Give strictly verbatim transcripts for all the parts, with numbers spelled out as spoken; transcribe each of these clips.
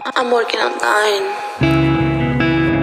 I'm working on dying.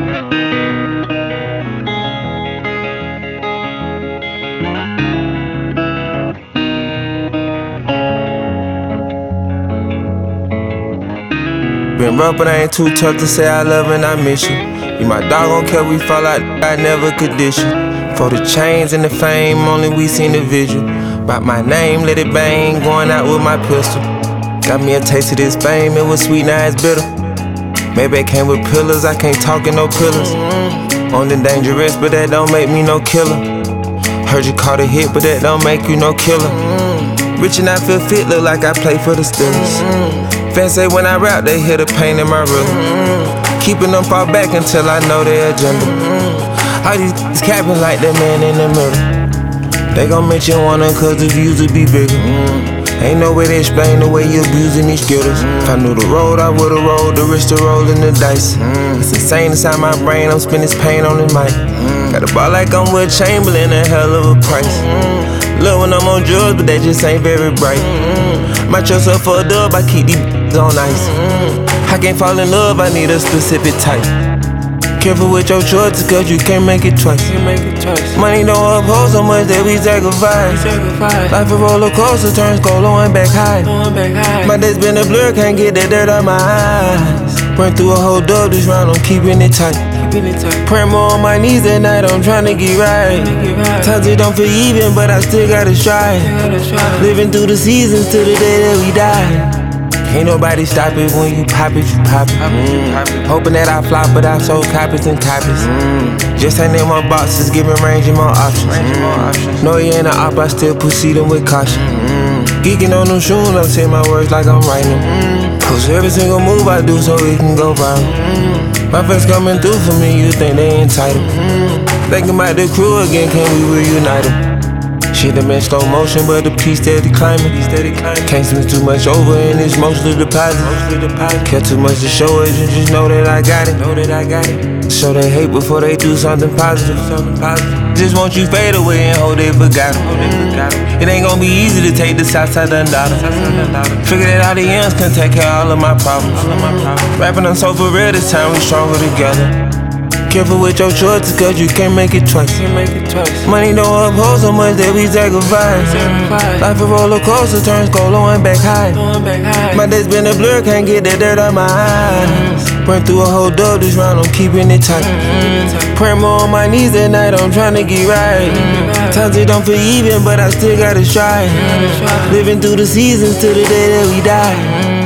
Been rough, but I ain't too tough to say I love and I miss you. You my dog, don't care we fall out, I never could dish you. For the chains and the fame, only we seen the visual. Write my name, let it bang, going out with my pistol. Got me a taste of this fame, it was sweet, now it's bitter. Maybe it came with pillars, I can't talk in no pillars. Only dangerous, but that don't make me no killer. Heard you caught a hit, but that don't make you no killer. Rich and I feel fit, look like I play for the Steelers. Fans say when I rap, they hear the pain in my rhythm. Keeping them far back until I know their agenda. All these is capping like that man in the middle. They gon' mention one of 'em cause the views would be bigger. Ain't no way to explain the way you abusing these skittles. If I knew the road, I would've rolled the risk to rolling the dice. It's insane inside my brain, I'm spending this pain on the mic. Got a ball like I'm Will Chamberlain, a hell of a price. Love when I'm on drugs, but they just ain't very bright. Might trust up for a dub, I keep these on ice. I can't fall in love, I need a specific type. Careful with your choices, cause you can't make it twice. Money don't uphold so much that we sacrifice. Life a roller coaster, turns cold, and back high. My day's been a blur, can't get that dirt out my eyes. Run through a whole dub this round, I'm keeping it tight. Praying more on my knees at night, I'm trying to get right. Times it don't feel even, but I still gotta strive. Living through the seasons till the day that we die. Ain't nobody stop it when you pop it, you pop it. Mm. Hoping that I flop, but I sold copies and copies. Mm. Just ain't in my boxes, giving range and more options. Mm. No, you ain't an op, I still proceeding with caution. Mm. Geeking on them shoes, I'm saying my words like I'm writing them. Mm. Post every single move I do so it can go viral. Mm. My friends coming through for me, you think they entitled. Mm. Thinking about the crew again, can we reunite them? Shit done been slow motion, but the piece steady climbing. Can't spend too much over, and it's mostly deposit. Care too much to show it, and just know that I got it. Know that I got it. Show they hate before they do something positive. Just want you fade away and hope they forgot it. It ain't gonna be easy to take the south side undollar. Figure that all the ends can take care of all of my problems. Rapping on so for real, this time we stronger together. Careful with your choices, cause you can't make it twice. Money don't uphold so much that we sacrifice. Life a roller coaster, turns cold, and back high. My day's been a blur, can't get that dirt out my eyes. Run through a whole dub this round, I'm keeping it tight. Praying more on my knees at night, I'm trying to get right. Times it don't feel even, but I still gotta strive. Living through the seasons till the day that we die.